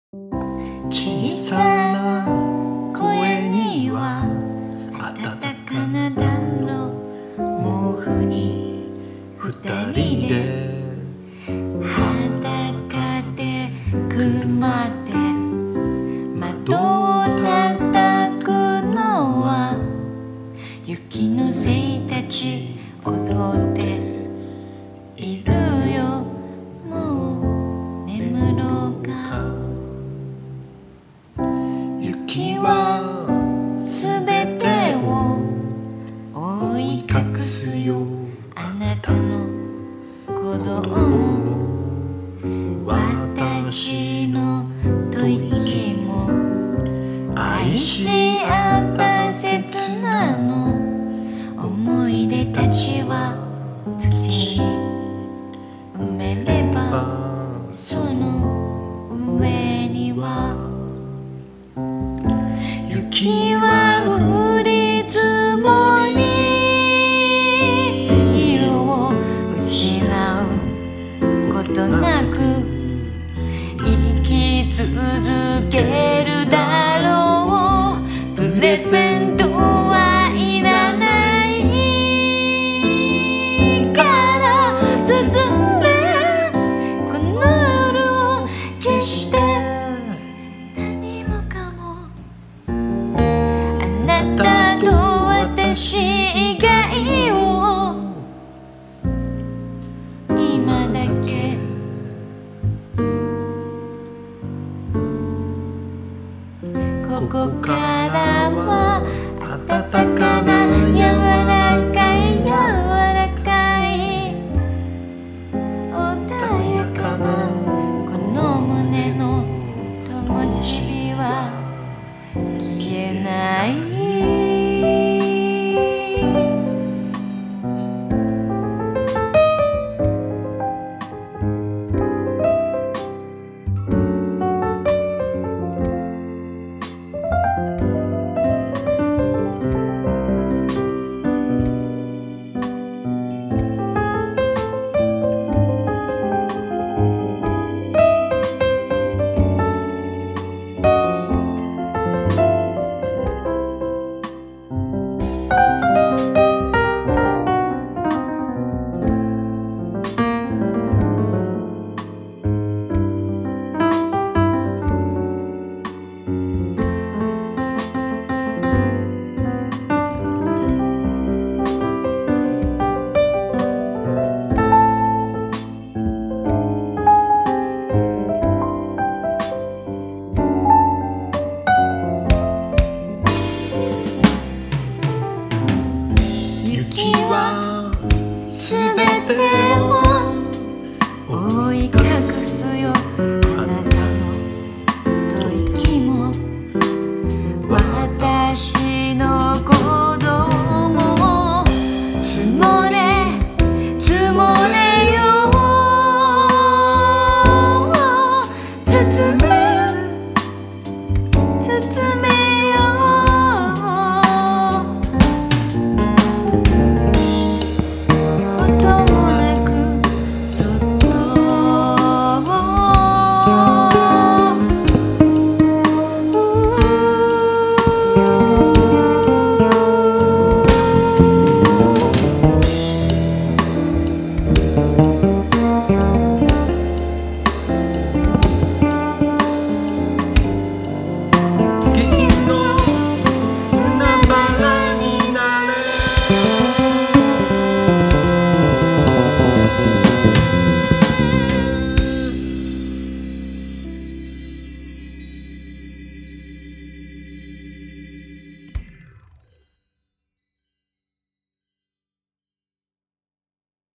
小さな声には暖かな暖炉、毛布に二人で裸で車で窓を叩くのは雪の精たち踊っているよ。もう眠ろうか。雪はすべてを覆い隠すよ。あなたの子供、私の吐息も愛し合った切なの思い出たちは土に埋めれば、その上には雪は降り積もり、色を失うことなく生き続けるだろう。プレゼントはいらないから包んでこの夜を消して、何もかもあなたと私以外を今だけここから